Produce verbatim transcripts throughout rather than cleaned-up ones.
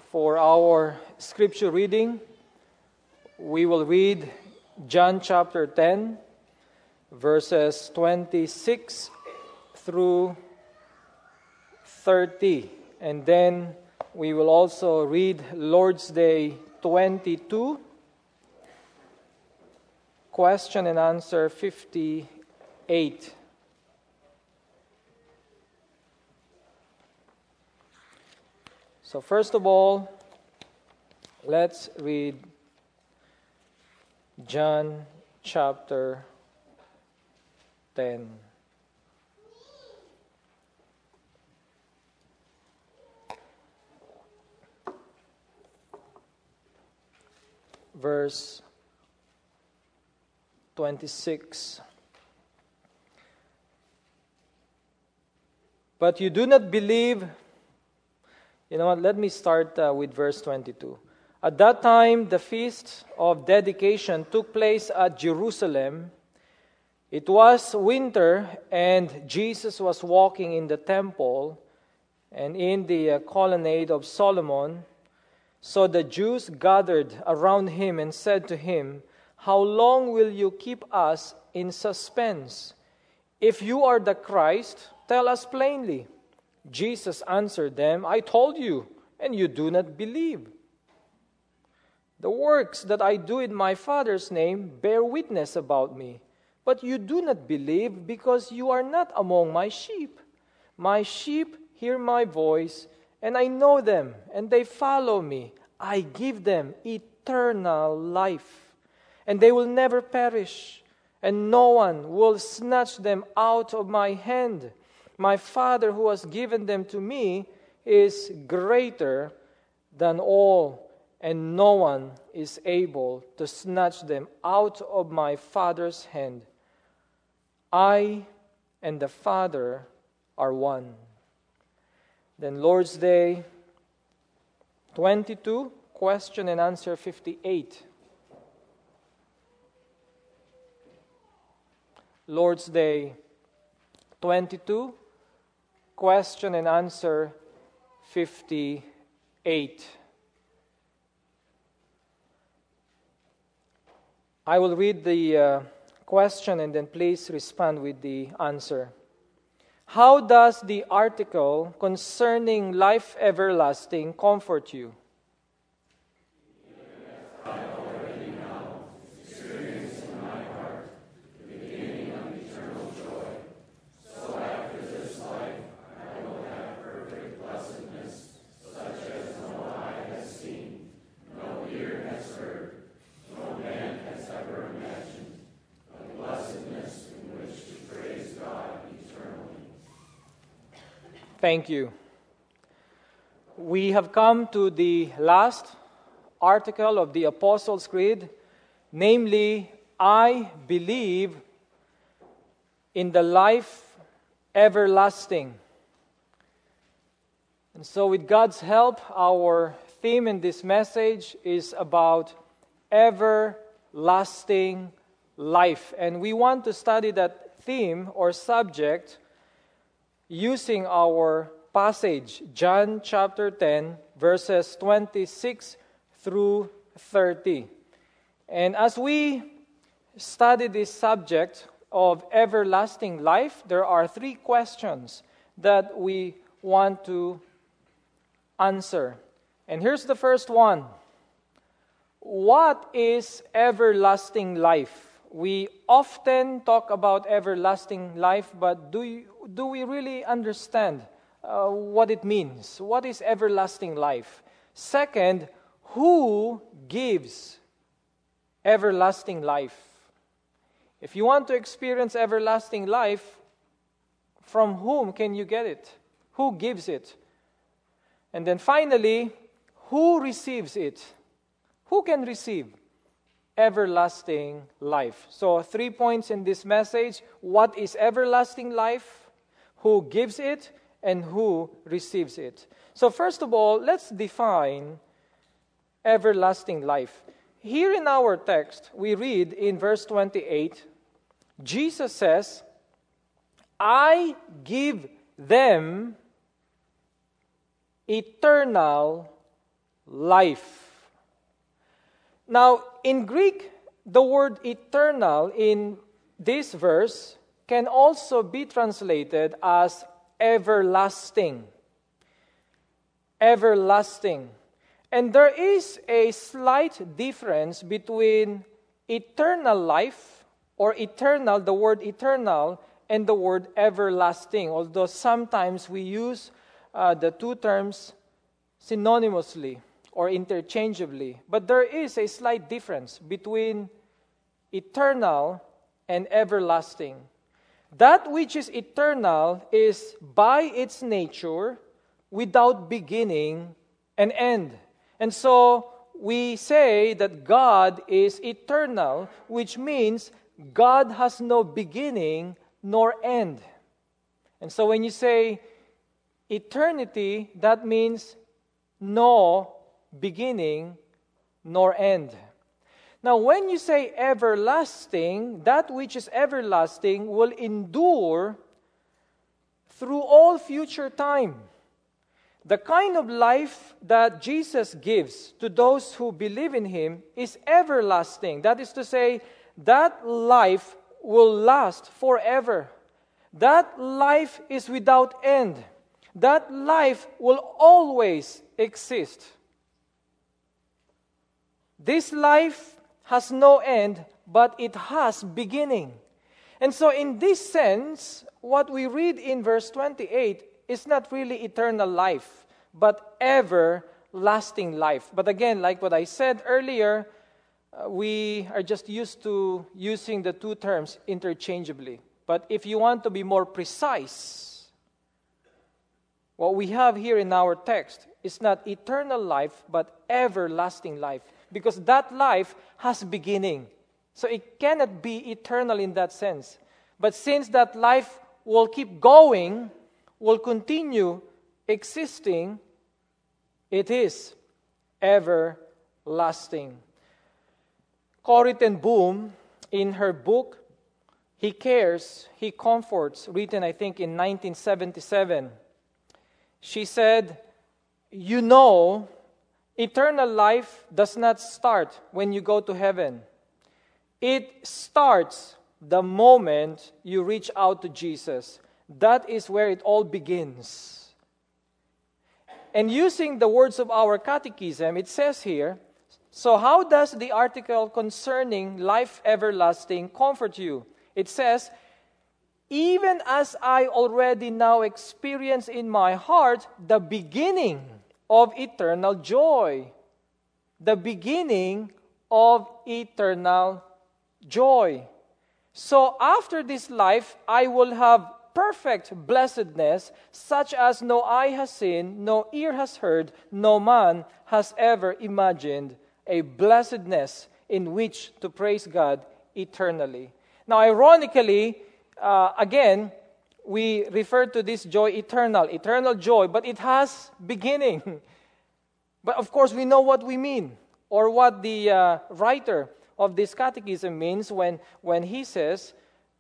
For our scripture reading, we will read John chapter ten, verses twenty-six through thirty. And then we will also read Lord's Day twenty-two, question and answer fifty-eight. So first of all, let's read John chapter ten. Verse twenty-six. But you do not believe. You know what? Let me start uh, with verse twenty-two. At that time, the feast of dedication took place at Jerusalem. It was winter, and Jesus was walking in the temple and in the uh, colonnade of Solomon. So the Jews gathered around him and said to him, "How long will you keep us in suspense? If you are the Christ, tell us plainly." Jesus answered them, "I told you, and you do not believe. The works that I do in my Father's name bear witness about me, but you do not believe because you are not among my sheep. My sheep hear my voice, and I know them, and they follow me. I give them eternal life, and they will never perish, and no one will snatch them out of my hand. My Father who has given them to me is greater than all, and no one is able to snatch them out of my Father's hand. I and the Father are one." Then Lord's Day twenty-two, question and answer fifty-eight. Lord's Day twenty-two, question and answer fifty-eight. I will read the uh, question and then please respond with the answer. How does the article concerning life everlasting comfort you? Thank you. We have come to the last article of the Apostles' Creed, namely, I believe in the life everlasting. And so with God's help, our theme in this message is about everlasting life. And we want to study that theme or subject using our passage, John chapter ten, verses twenty-six through thirty. And as we study this subject of everlasting life, there are three questions that we want to answer. And here's the first one. What is everlasting life? We often talk about everlasting life, but do you, do we really understand uh, what it means? What is everlasting life? Second, who gives everlasting life? If you want to experience everlasting life, from whom can you get it? Who gives it? And then finally, who receives it? Who can receive everlasting life? So three points in this message. What is everlasting life? Who gives it? And who receives it? So first of all, let's define everlasting life. Here in our text, we read in verse twenty-eight, Jesus says, I give them eternal life. Now, in Greek, the word eternal in this verse can also be translated as everlasting. Everlasting. And there is a slight difference between eternal life, or eternal, the word eternal, and the word everlasting, although sometimes we use uh, the two terms synonymously or interchangeably. But there is a slight difference between eternal and everlasting. That which is eternal is by its nature without beginning and end. And so we say that God is eternal, which means God has no beginning nor end. And so when you say eternity, that means no beginning nor end. Now, when you say everlasting, that which is everlasting will endure through all future time. The kind of life that Jesus gives to those who believe in Him is everlasting. That is to say, that life will last forever. That life is without end. That life will always exist. This life has no end, but it has beginning. And so in this sense, what we read in verse twenty-eight is not really eternal life, but everlasting life. But again, like what I said earlier, uh, we are just used to using the two terms interchangeably. But if you want to be more precise, what we have here in our text is not eternal life, but everlasting life. Because that life has beginning. So it cannot be eternal in that sense. But since that life will keep going, will continue existing, it is everlasting. Corrie ten Boom, in her book, He Cares, He Comforts, written I think in nineteen seventy-seven, she said, "You know, eternal life does not start when you go to heaven. It starts the moment you reach out to Jesus. That is where it all begins." And using the words of our catechism, it says here, so how does the article concerning life everlasting comfort you? It says, "Even as I already now experience in my heart the beginning of eternal joy." The beginning of eternal joy. So after this life, I will have perfect blessedness, such as no eye has seen, no ear has heard, no man has ever imagined, a blessedness in which to praise God eternally. Now, ironically, uh, again, we refer to this joy eternal, eternal joy, but it has beginning. But of course, we know what we mean, or what the uh, writer of this catechism means when, when he says,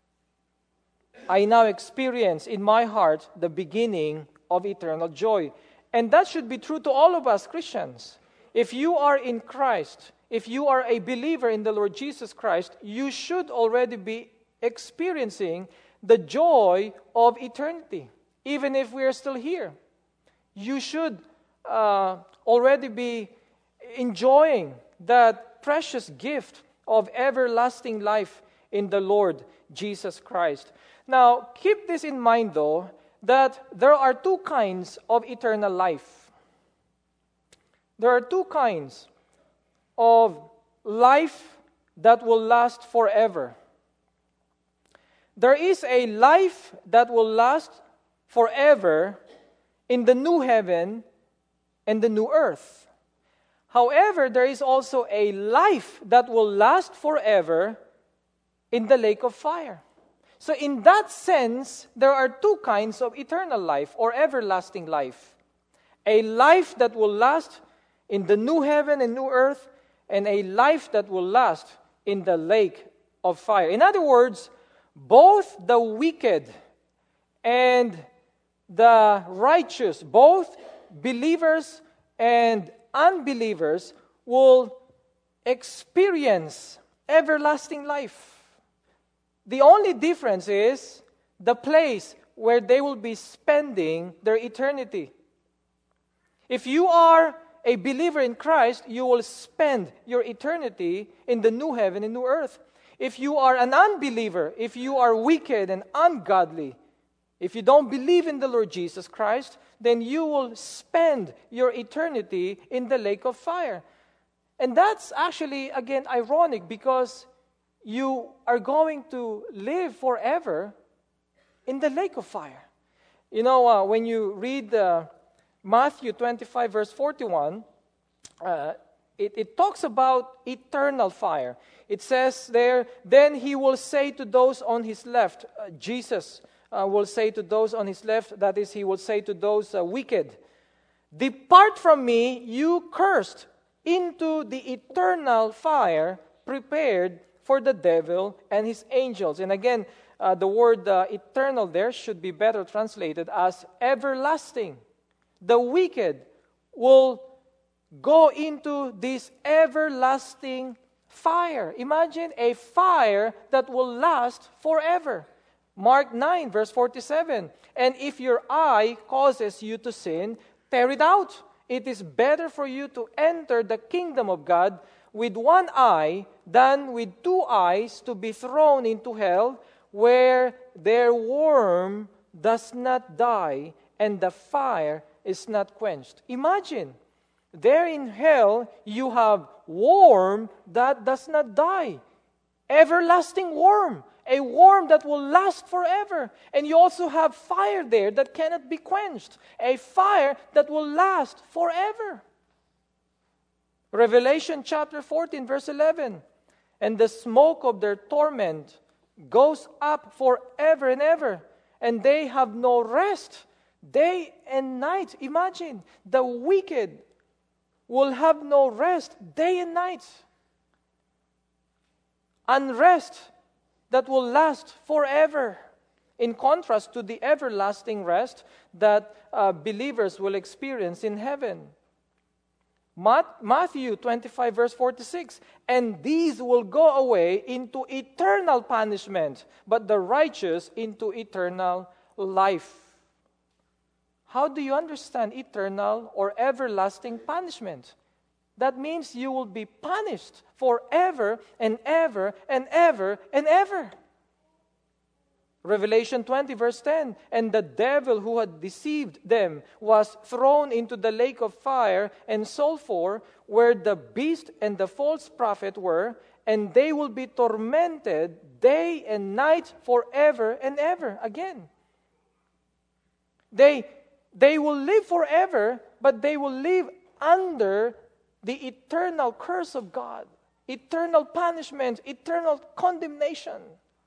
"I now experience in my heart the beginning of eternal joy." And that should be true to all of us Christians. If you are in Christ, if you are a believer in the Lord Jesus Christ, you should already be experiencing the joy of eternity, even if we are still here. You should uh, already be enjoying that precious gift of everlasting life in the Lord Jesus Christ. Now, keep this in mind, though, that there are two kinds of eternal life. There are two kinds of life that will last forever. There is a life that will last forever in the new heaven and the new earth. However, there is also a life that will last forever in the lake of fire. So in that sense, there are two kinds of eternal life or everlasting life. A life that will last in the new heaven and new earth, and a life that will last in the lake of fire. In other words, both the wicked and the righteous, both believers and unbelievers will experience everlasting life. The only difference is the place where they will be spending their eternity. If you are a believer in Christ, you will spend your eternity in the new heaven and new earth. If you are an unbeliever, if you are wicked and ungodly, if you don't believe in the Lord Jesus Christ, then you will spend your eternity in the lake of fire. And that's actually, again, ironic because you are going to live forever in the lake of fire. You know, uh, when you read uh, Matthew twenty-five, verse forty-one, uh, it, it talks about eternal fire. It says there, then he will say to those on his left, uh, Jesus uh, will say to those on his left, that is, he will say to those uh, wicked, depart from me, you cursed, into the eternal fire prepared for the devil and his angels. And again, uh, the word uh, eternal there should be better translated as everlasting. The wicked will go into this everlasting fire. Imagine a fire that will last forever. Mark nine, verse forty-seven. And if your eye causes you to sin, tear it out. It is better for you to enter the kingdom of God with one eye than with two eyes to be thrown into hell, where their worm does not die and the fire is not quenched. Imagine, there in hell you have worm that does not die. Everlasting worm. A worm that will last forever. And you also have fire there that cannot be quenched. A fire that will last forever. Revelation chapter fourteen, verse eleven. And the smoke of their torment goes up forever and ever. And they have no rest, day and night. Imagine, the wicked will have no rest, day and night. Unrest that will last forever, in contrast to the everlasting rest that uh, believers will experience in heaven. Matthew twenty-five, verse forty-six, and these will go away into eternal punishment, but the righteous into eternal life. How do you understand eternal or everlasting punishment? That means you will be punished forever and ever and ever and ever. Revelation twenty, verse ten, and the devil who had deceived them was thrown into the lake of fire and sulfur, where the beast and the false prophet were, and they will be tormented day and night forever and ever. Again, they, they will live forever, but they will live under the eternal curse of God, eternal punishment, eternal condemnation.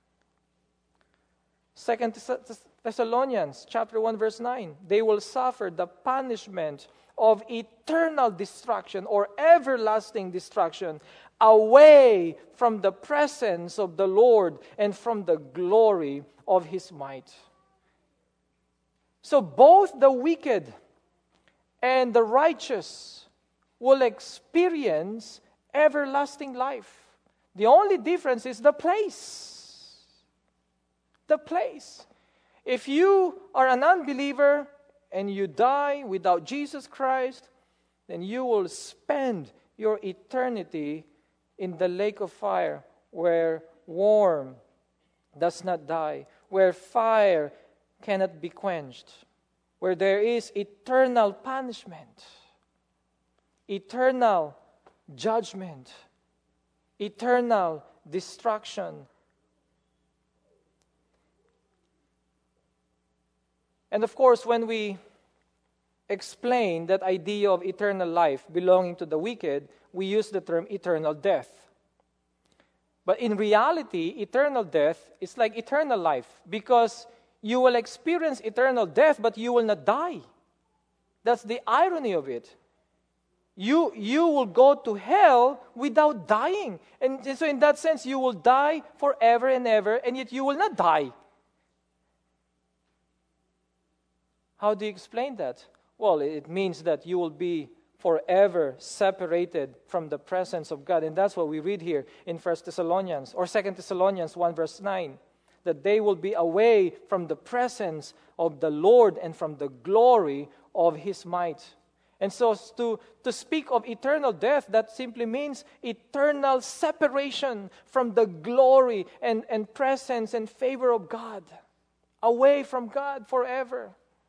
Second Thessalonians chapter one, verse nine. They will suffer the punishment of eternal destruction or everlasting destruction away from the presence of the Lord and from the glory of His might. So both the wicked and the righteous will experience everlasting life. The only difference is the place. The place. If you are an unbeliever and you die without Jesus Christ, then you will spend your eternity in the lake of fire, where worm does not die, where fire cannot be quenched, where there is eternal punishment, eternal judgment, eternal destruction. And of course, when we explain that idea of eternal life belonging to the wicked, we use the term eternal death. But in reality, eternal death is like eternal life, because you will experience eternal death, but you will not die. That's the irony of it. You, you will go to hell without dying. And so in that sense, you will die forever and ever, and yet you will not die. How do you explain that? Well, it means that you will be forever separated from the presence of God. And that's what we read here in First Thessalonians or Second Thessalonians one verse nine. That they will be away from the presence of the Lord and from the glory of His might. And so to, to speak of eternal death, that simply means eternal separation from the glory and, and presence and favor of God. Away from God forever.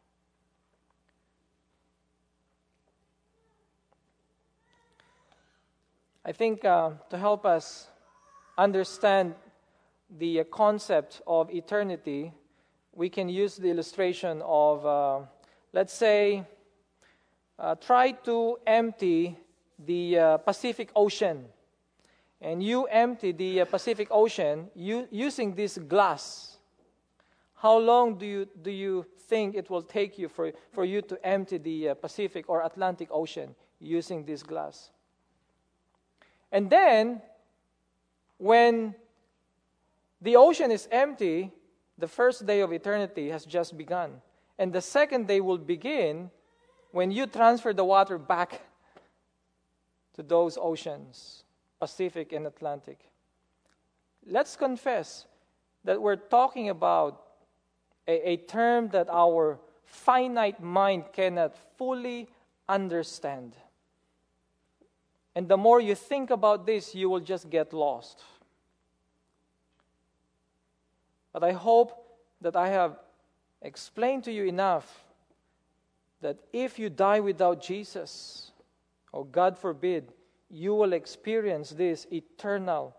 I think uh, to help us understand the uh, concept of eternity, we can use the illustration of, uh, let's say, uh, try to empty the uh, Pacific Ocean. And you empty the uh, Pacific Ocean u- using this glass. How long do you do you think it will take you for, for you to empty the uh, Pacific or Atlantic Ocean using this glass? And then, when the ocean is empty, the first day of eternity has just begun. And the second day will begin when you transfer the water back to those oceans, Pacific and Atlantic. Let's confess that we're talking about a, a term that our finite mind cannot fully understand. And the more you think about this, you will just get lost. But I hope that I have explained to you enough that if you die without Jesus, or God forbid, you will experience this eternal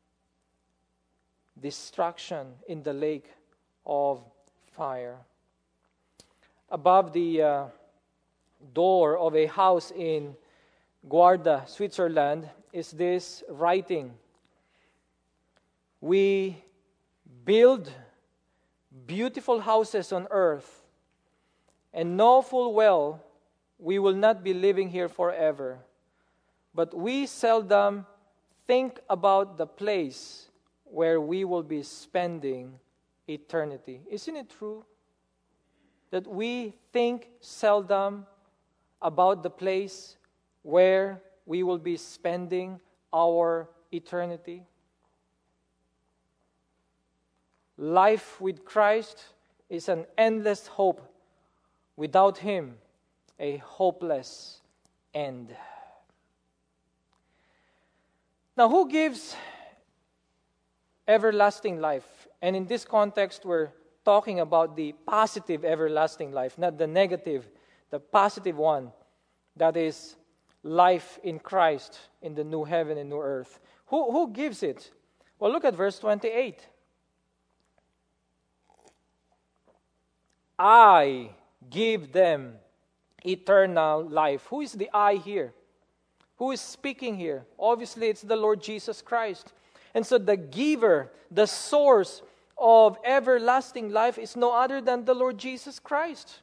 destruction in the lake of fire. Above the uh, door of a house in Guarda, Switzerland, is this writing: "We build beautiful houses on earth and know full well we will not be living here forever. But we seldom think about the place where we will be spending eternity." Isn't it true that we think seldom about the place where we will be spending our eternity? Life with Christ is an endless hope. Without Him, a hopeless end. Now, who gives everlasting life? And in this context, we're talking about the positive everlasting life, not the negative, the positive one, that is life in Christ in the new heaven and new earth. Who, who gives it? Well, look at verse twenty-eight. I give them eternal life. Who is the I here? Who is speaking here? Obviously, it's the Lord Jesus Christ. And so the giver, the source of everlasting life is no other than the Lord Jesus Christ.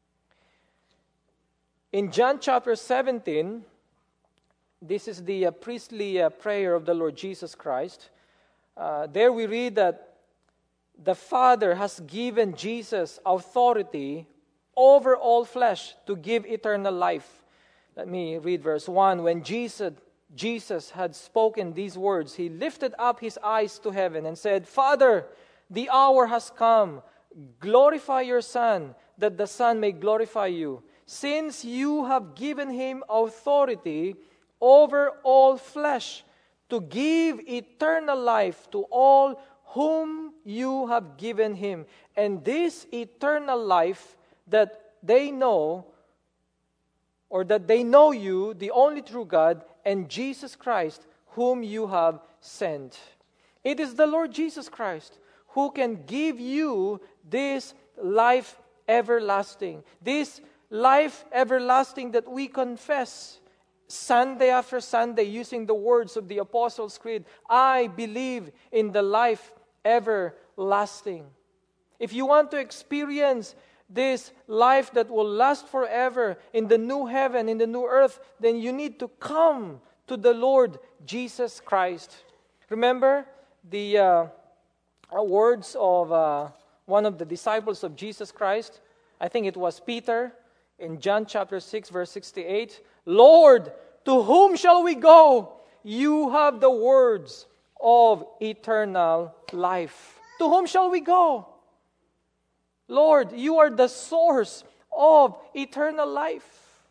In John chapter seventeen, this is the uh, priestly uh, prayer of the Lord Jesus Christ. Uh, there we read that the Father has given Jesus authority over all flesh to give eternal life. Let me read verse one. When Jesus, Jesus had spoken these words, He lifted up His eyes to heaven and said, "Father, the hour has come. Glorify your Son, that the Son may glorify you. Since you have given Him authority over all flesh to give eternal life to all whom you have given Him. And this eternal life that they know, or that they know you, the only true God, and Jesus Christ, whom you have sent." It is the Lord Jesus Christ who can give you this life everlasting. This life everlasting that we confess Sunday after Sunday using the words of the Apostles' Creed. I believe in the life everlasting. If you want to experience this life that will last forever in the new heaven, in the new earth, then you need to come to the Lord Jesus Christ. Remember the uh, words of uh, one of the disciples of Jesus Christ? I think it was Peter in John chapter six, verse sixty-eight. Lord, to whom shall we go? You have the words of eternal life. To whom shall we go? Lord, you are the source of eternal life.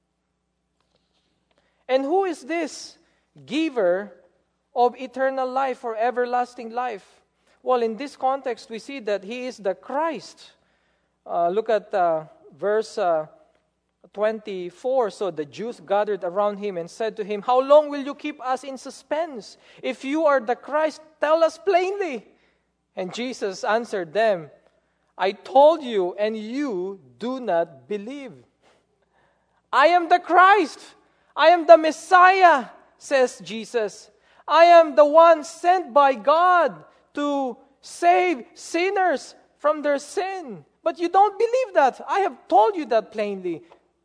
And who is this giver of eternal life or everlasting life? Well, in this context, we see that He is the Christ. Uh, look at uh, verse uh, twenty-four. So the Jews gathered around Him and said to Him, "How long will you keep us in suspense? If you are the Christ, tell us plainly." And Jesus answered them, "I told you, and you do not believe. I am the Christ. I am the Messiah," says Jesus. "I am the one sent by God to save sinners from their sin. But you don't believe that. I have told you that plainly."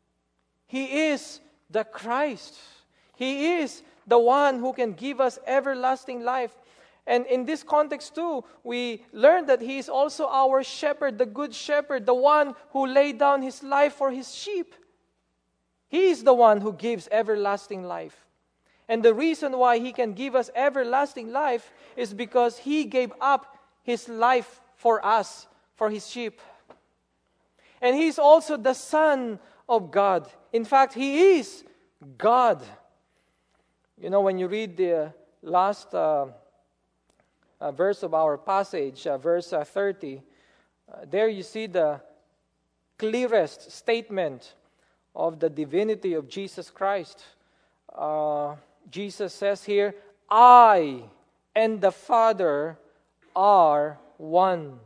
He is the Christ. He is the one who can give us everlasting life. And in this context too, we learn that He is also our shepherd, the good shepherd, the one who laid down His life for His sheep. He is the one who gives everlasting life. And the reason why He can give us everlasting life is because He gave up His life for us, for His sheep. And He is also the Son of God. In fact, He is God. You know, when you read the last uh, uh, verse of our passage, uh, verse uh, thirty, uh, there you see the clearest statement of the divinity of Jesus Christ. Uh, Jesus says here, "I and the Father are one."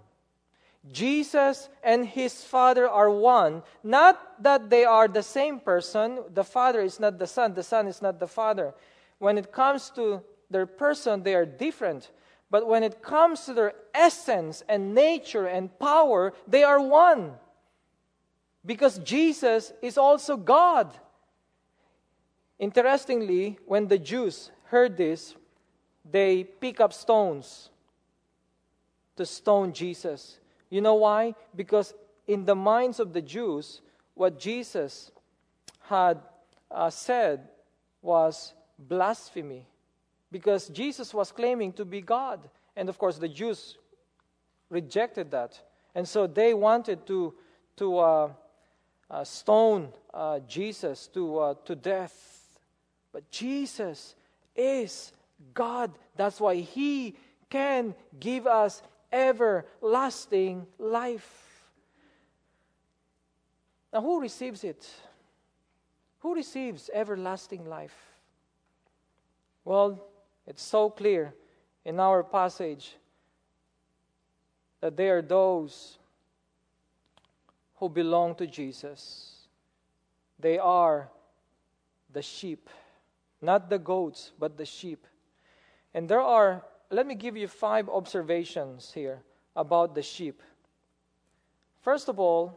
Jesus and His Father are one. Not that they are the same person. The Father is not the Son. The Son is not the Father. When it comes to their person, they are different. But when it comes to their essence and nature and power, they are one. Because Jesus is also God. Interestingly, when the Jews heard this, they pick up stones to stone Jesus. You know why? Because in the minds of the Jews, what Jesus had uh, said was blasphemy. Because Jesus was claiming to be God. And of course, the Jews rejected that. And so they wanted to, to uh, uh, stone uh, Jesus to, uh, to death. But Jesus is God. That's why He can give us everlasting life. Now, who receives it? Who receives everlasting life? Well, it's so clear in our passage that they are those who belong to Jesus. They are the sheep, not the goats, but the sheep. And there are Let me give you five observations here about the sheep. First of all,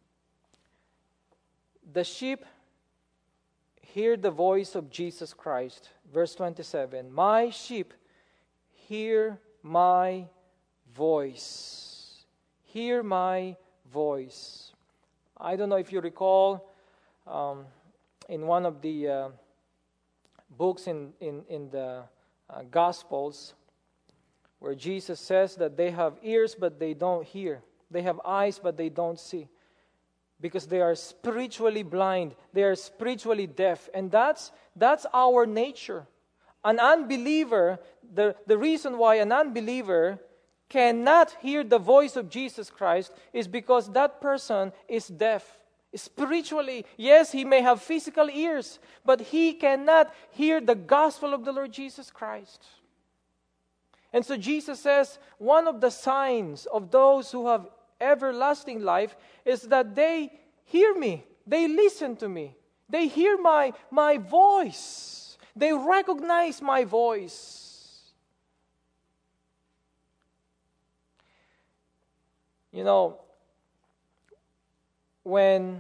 the sheep hear the voice of Jesus Christ. Verse twenty-seven, "My sheep hear my voice." Hear my voice. I don't know if you recall, um, in one of the uh, books in, in, in the uh, Gospels, where Jesus says that they have ears but they don't hear. They have eyes but they don't see. Because they are spiritually blind. They are spiritually deaf. And that's that's our nature. An unbeliever, the, the reason why an unbeliever cannot hear the voice of Jesus Christ is because that person is deaf. Spiritually, yes, he may have physical ears, but he cannot hear the gospel of the Lord Jesus Christ. And so Jesus says, one of the signs of those who have everlasting life is that they hear me. They listen to me. They hear my, my voice. They recognize my voice. You know, when,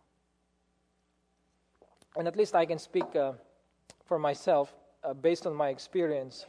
and at least I can speak uh, for myself uh, based on my experience.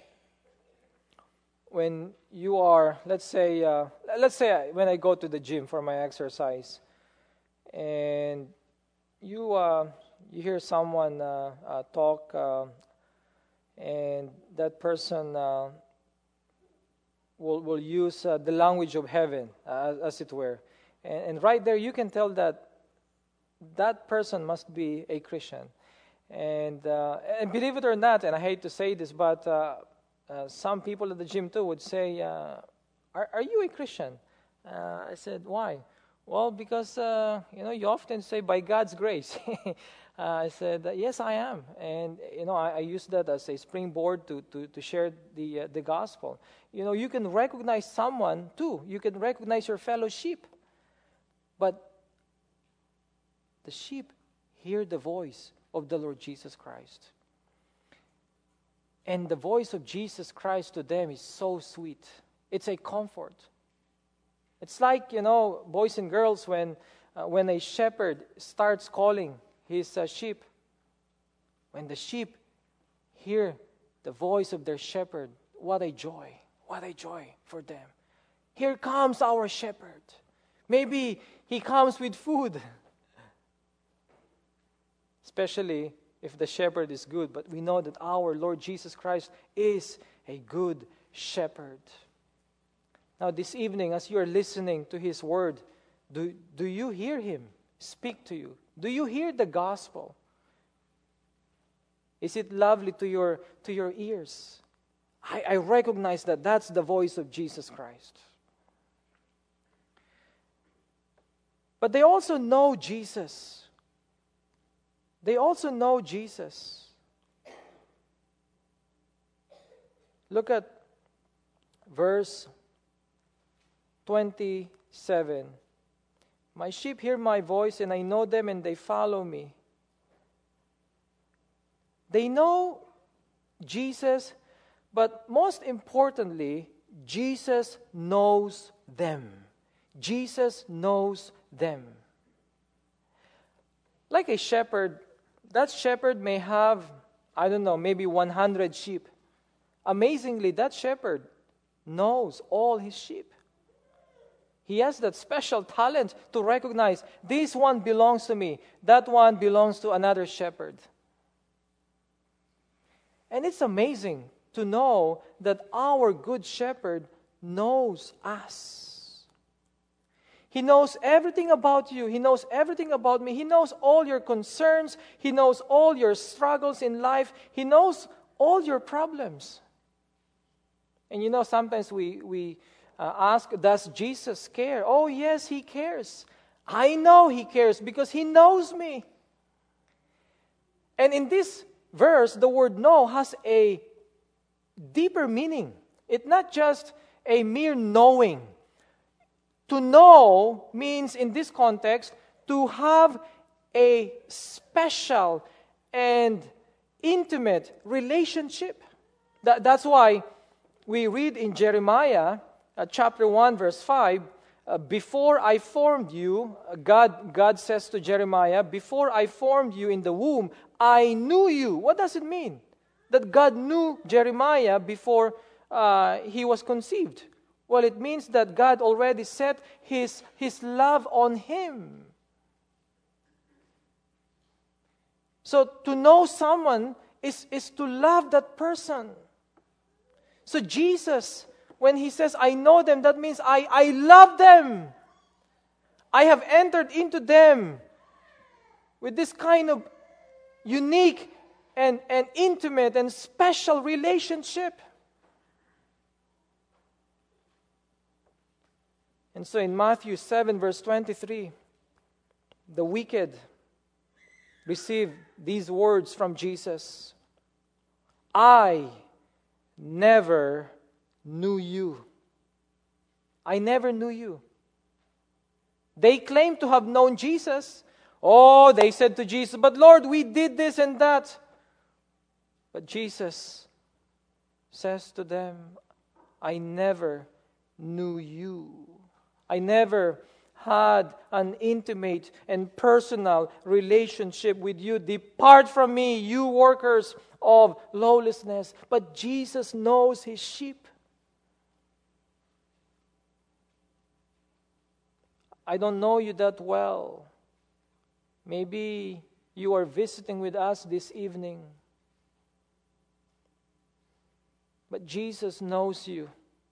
When you are, let's say, uh, let's say when I go to the gym for my exercise, and you uh, you hear someone uh, uh, talk, uh, and that person uh, will will use uh, the language of heaven, uh, as it were, and, and right there you can tell that that person must be a Christian. And uh, and believe it or not, and I hate to say this, but uh, uh, some people at the gym too would say, uh, "Are are you a Christian?" Uh, I said, "Why?" Well, because uh, you know you often say by God's grace. uh, I said, "Yes, I am," and you know I, I use that as a springboard to to to share the uh, the gospel. You know, you can recognize someone too. You can recognize your fellow sheep, but the sheep hear the voice of the Lord Jesus Christ. And the voice of Jesus Christ to them is so sweet. It's a comfort. It's like, you know, boys and girls, when uh, when a shepherd starts calling his uh, sheep. When the sheep hear the voice of their shepherd, what a joy. What a joy for them. Here comes our shepherd. Maybe he comes with food. Especially if the shepherd is good. But we know that our Lord Jesus Christ is a good shepherd. Now this evening, as you are listening to His word, do, do you hear Him speak to you? Do you hear the gospel? Is it lovely to your, to your ears? I, I recognize that that's the voice of Jesus Christ. But they also know Jesus. They also know Jesus. Look at verse twenty-seven. My sheep hear my voice, and I know them, and they follow me. They know Jesus, but most importantly, Jesus knows them. Jesus knows them. Like a shepherd, that shepherd may have, I don't know, maybe one hundred sheep. Amazingly, that shepherd knows all his sheep. He has that special talent to recognize, this one belongs to me, that one belongs to another shepherd. And it's amazing to know that our good shepherd knows us. He knows everything about you. He knows everything about me. He knows all your concerns. He knows all your struggles in life. He knows all your problems. And you know, sometimes we, we uh, ask, does Jesus care? Oh, yes, He cares. I know He cares because He knows me. And in this verse, the word know has a deeper meaning. It's not just a mere knowing. To know means, in this context, to have a special and intimate relationship. That, that's why we read in Jeremiah uh, chapter one, verse five, uh, before I formed you, uh, God, God says to Jeremiah, before I formed you in the womb, I knew you. What does it mean? That God knew Jeremiah before uh, he was conceived. Well, it means that God already set His, His love on him. So to know someone is, is to love that person. So Jesus, when He says, I know them, that means I, I love them. I have entered into them with this kind of unique and, and intimate and special relationship. And so in Matthew seven, verse twenty-three, the wicked receive these words from Jesus. I never knew you. I never knew you. They claim to have known Jesus. Oh, they said to Jesus, but Lord, we did this and that. But Jesus says to them, I never knew you. I never had an intimate and personal relationship with you. Depart from me, you workers of lawlessness. But Jesus knows His sheep. I don't know you that well. Maybe you are visiting with us this evening. But Jesus knows you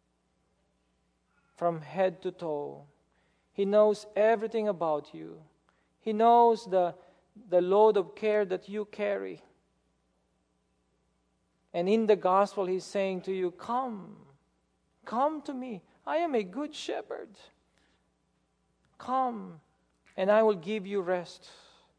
from head to toe. He knows everything about you. He knows the, the load of care that you carry. And in the gospel, He's saying to you, come, come to me. I am a good shepherd. Come, and I will give you rest.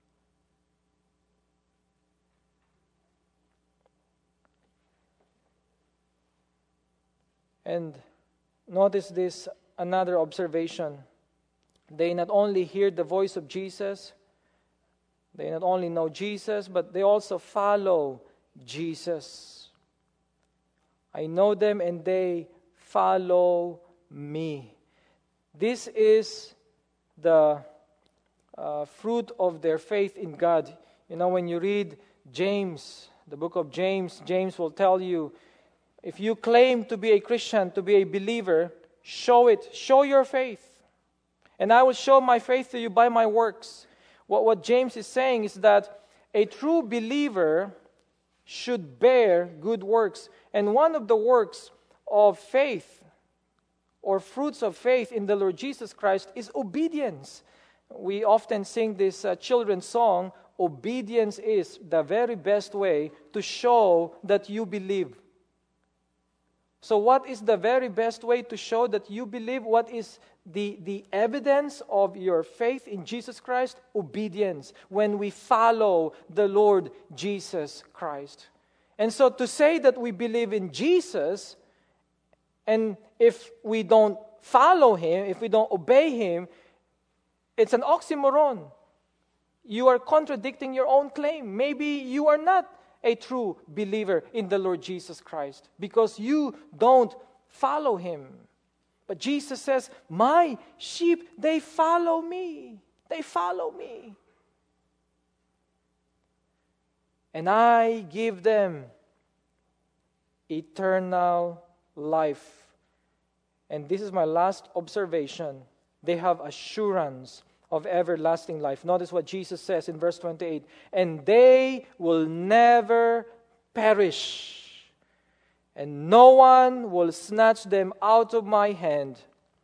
And notice this, another observation. They not only hear the voice of Jesus, they not only know Jesus, but they also follow Jesus. I know them and they follow me. This is the uh, fruit of their faith in God. You know, when you read James, the book of James, James will tell you, if you claim to be a Christian, to be a believer, show it. Show your faith. And I will show my faith to you by my works. What, what James is saying is that a true believer should bear good works. And one of the works of faith, or fruits of faith in the Lord Jesus Christ, is obedience. We often sing this uh, children's song, obedience is the very best way to show that you believe. So what is the very best way to show that you believe? What is the, the evidence of your faith in Jesus Christ? Obedience. When we follow the Lord Jesus Christ. And so to say that we believe in Jesus, and if we don't follow Him, if we don't obey Him, it's an oxymoron. You are contradicting your own claim. Maybe you are not a true believer in the Lord Jesus Christ because you don't follow Him. But Jesus says, my sheep, they follow me. They follow me. And I give them eternal life. And this is my last observation. They have assurance of everlasting life. Notice what Jesus says in verse twenty-eight. And they will never perish, and no one will snatch them out of my hand.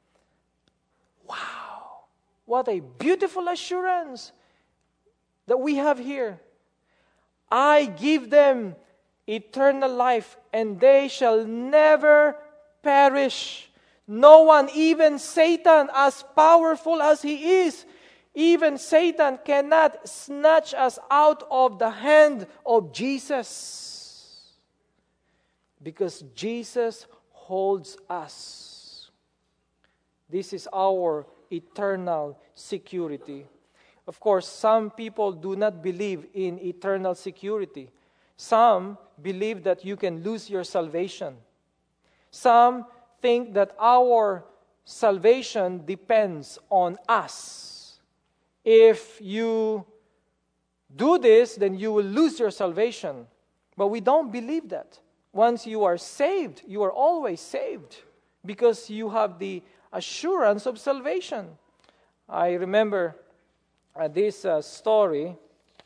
Wow! What a beautiful assurance that we have here. I give them eternal life, and they shall never perish. No one, even Satan, as powerful as he is, even Satan cannot snatch us out of the hand of Jesus. Because Jesus holds us. This is our eternal security. Of course, some people do not believe in eternal security. Some believe that you can lose your salvation. Some think that our salvation depends on us. If you do this, then you will lose your salvation. But we don't believe that. Once you are saved, you are always saved because you have the assurance of salvation. I remember uh, this uh, story.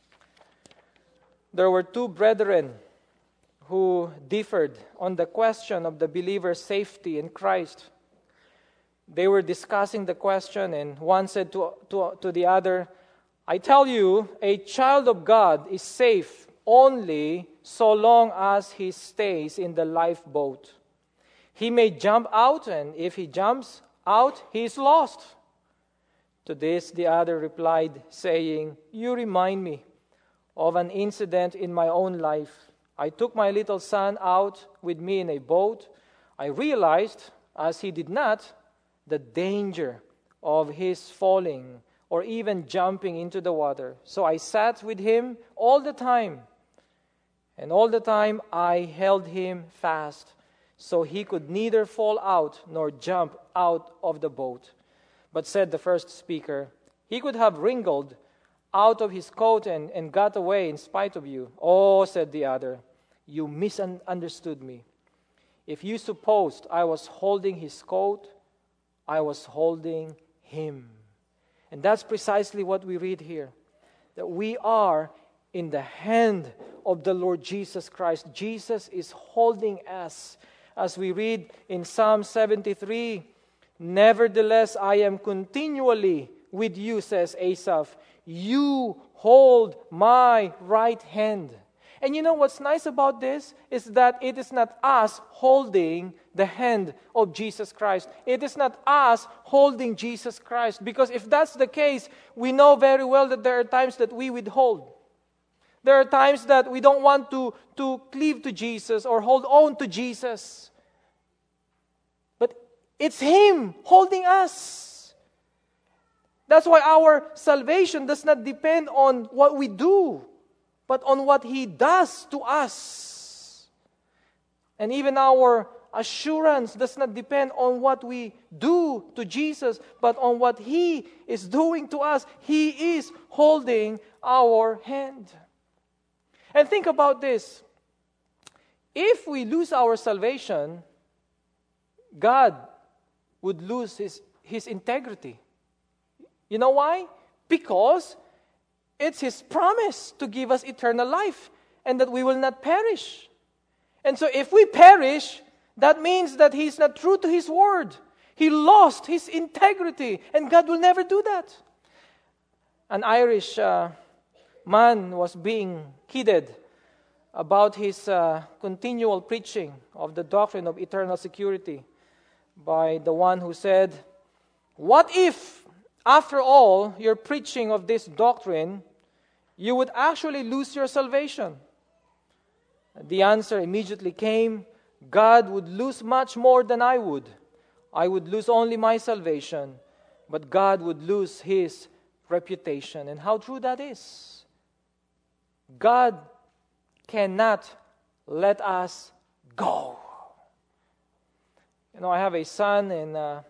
There were two brethren who differed on the question of the believer's safety in Christ. They were discussing the question, and one said to, to, to the other, I tell you, a child of God is safe only so long as he stays in the lifeboat. He may jump out, and if he jumps out, he is lost. To this, the other replied, saying, you remind me of an incident in my own life. I took my little son out with me in a boat. I realized, as he did not, the danger of his falling or even jumping into the water. So I sat with him all the time. And all the time I held him fast, so he could neither fall out nor jump out of the boat. But said the first speaker, he could have wriggled out of his coat and, and got away in spite of you. Oh, said the other, you misunderstood me. If you supposed I was holding his coat, I was holding him. And that's precisely what we read here. That we are in the hand of the Lord Jesus Christ. Jesus is holding us. As we read in Psalm seventy-three, "Nevertheless, I am continually with you," says Asaph. "You hold my right hand." And you know what's nice about this is that it is not us holding the hand of Jesus Christ. It is not us holding Jesus Christ. Because if that's the case, we know very well that there are times that we withhold. There are times that we don't want to, to cleave to Jesus or hold on to Jesus. But it's Him holding us. That's why our salvation does not depend on what we do, but on what He does to us. And even our assurance does not depend on what we do to Jesus, but on what He is doing to us. He is holding our hand. And think about this. If we lose our salvation, God would lose His, his integrity. You know why? Because it's His promise to give us eternal life and that we will not perish. And so if we perish, that means that He's not true to His word. He lost His integrity, and God will never do that. An Irish uh, man was being kidded about his uh, continual preaching of the doctrine of eternal security by the one who said, "What if, after all your preaching of this doctrine, you would actually lose your salvation?" The answer immediately came, "God would lose much more than I would. I would lose only my salvation, but God would lose His reputation." And how true that is. God cannot let us go. You know, I have a son, and uh,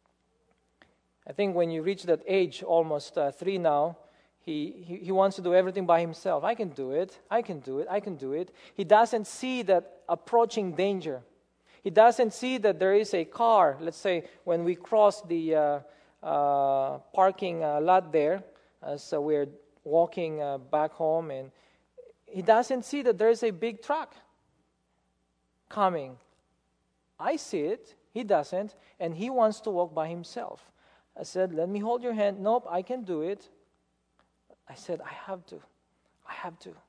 I think when you reach that age, almost uh, three now, he, he, he wants to do everything by himself. I can do it. I can do it. I can do it. He doesn't see that approaching danger. He doesn't see that there is a car. Let's say when we cross the uh, uh, parking uh, lot there, as uh, we're walking uh, back home, and he doesn't see that there is a big truck coming. I see it. He doesn't. And he wants to walk by himself. I said, "Let me hold your hand." "Nope, I can do it." I said, "I have to. I have to.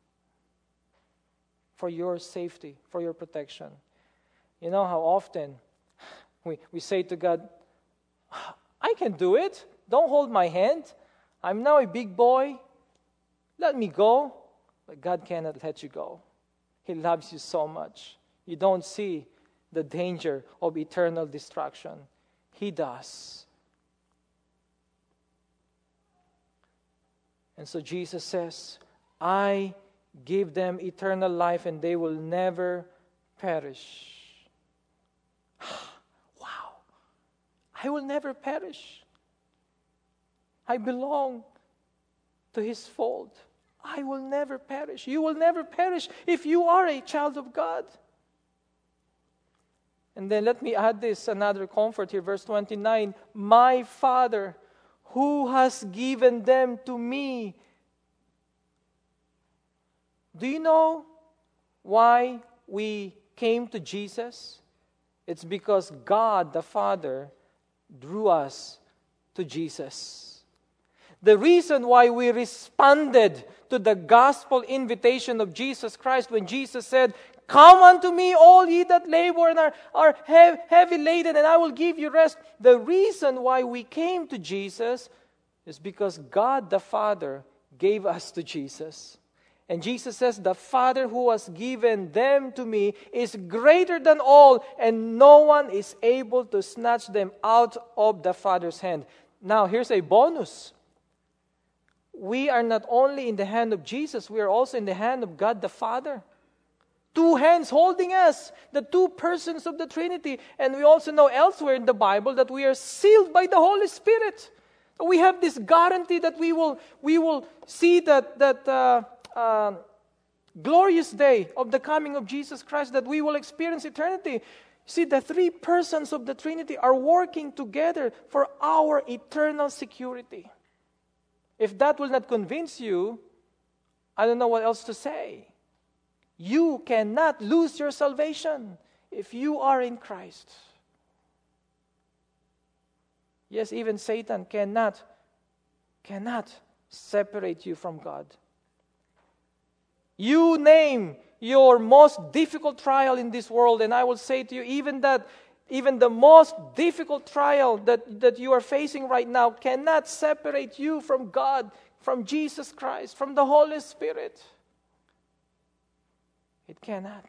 For your safety, for your protection." You know how often we, we say to God, "I can do it. Don't hold my hand. I'm now a big boy. Let me go." But God cannot let you go. He loves you so much. You don't see the danger of eternal destruction. He does. And so Jesus says, "I give them eternal life and they will never perish." Wow. I will never perish. I belong to His fold. I will never perish. You will never perish if you are a child of God. And then let me add this, another comfort here, verse twenty-nine. "My Father, who has given them to me." Do you know why we came to Jesus? It's because God the Father drew us to Jesus. The reason why we responded to the gospel invitation of Jesus Christ when Jesus said, "Come unto me, all ye that labor and are, are heavy laden, and I will give you rest." The reason why we came to Jesus is because God the Father gave us to Jesus. And Jesus says, "The Father who has given them to me is greater than all, and no one is able to snatch them out of the Father's hand." Now, here's a bonus. We are not only in the hand of Jesus, we are also in the hand of God the Father. Two hands holding us, the two persons of the Trinity. And we also know elsewhere in the Bible that we are sealed by the Holy Spirit. We have this guarantee that we will we will see that, that uh, uh, glorious day of the coming of Jesus Christ, that we will experience eternity. See, the three persons of the Trinity are working together for our eternal security. If that will not convince you, I don't know what else to say. You cannot lose your salvation if you are in Christ. Yes, even Satan cannot, cannot separate you from God. You name your most difficult trial in this world, and I will say to you, even that, even the most difficult trial that, that you are facing right now cannot separate you from God, from Jesus Christ, from the Holy Spirit. It cannot.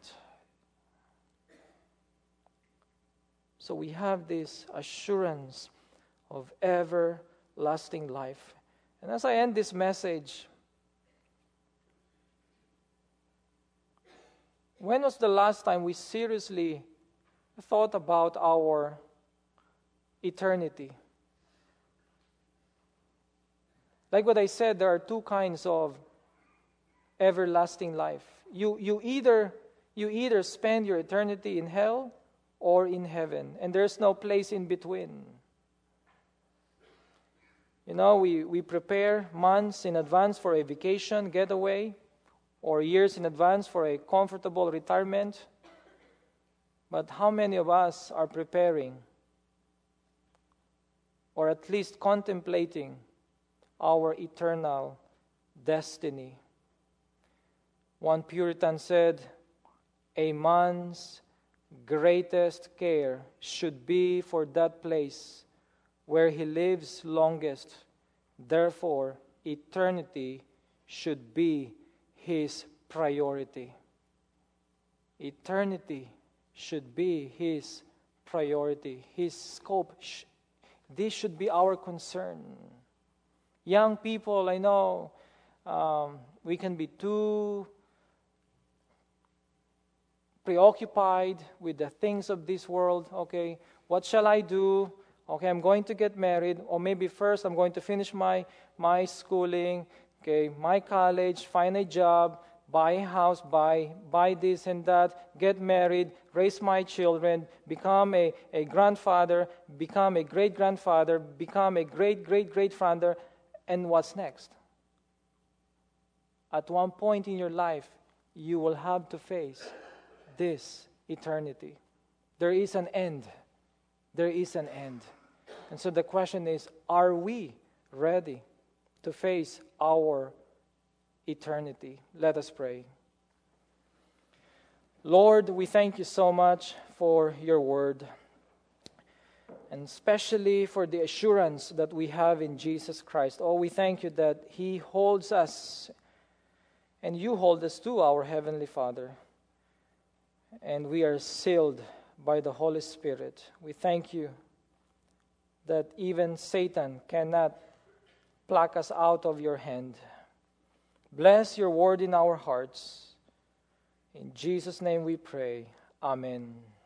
So we have this assurance of everlasting life. And as I end this message, when was the last time we seriously thought about our eternity? Like what I said, there are two kinds of everlasting life. You you either you either spend your eternity in hell or in heaven, and there's no place in between. You know, we, we prepare months in advance for a vacation getaway or years in advance for a comfortable retirement. But how many of us are preparing or at least contemplating our eternal destiny? One Puritan said, "A man's greatest care should be for that place where he lives longest. Therefore, eternity should be his priority." Eternity should be his priority, his scope. This should be our concern. Young people, I know um, we can be too preoccupied with the things of this world. Okay, what shall I do? Okay, I'm going to get married, or maybe first I'm going to finish my, my schooling, okay, my college, find a job, buy a house, buy, buy this and that, get married, raise my children, become a, a grandfather, become a great-grandfather, become a great-great-great-father, and what's next? At one point in your life, you will have to face this eternity. There is an end. There is an end. And so the question is, are we ready to face our eternity? Let us pray. Lord, we thank you so much for your word, and especially for the assurance that we have in Jesus Christ. Oh, we thank you that he holds us, and you hold us to our Heavenly Father, and we are sealed by the Holy Spirit. We thank you that even Satan cannot pluck us out of your hand. Bless your word in our hearts. In Jesus' name we pray. Amen.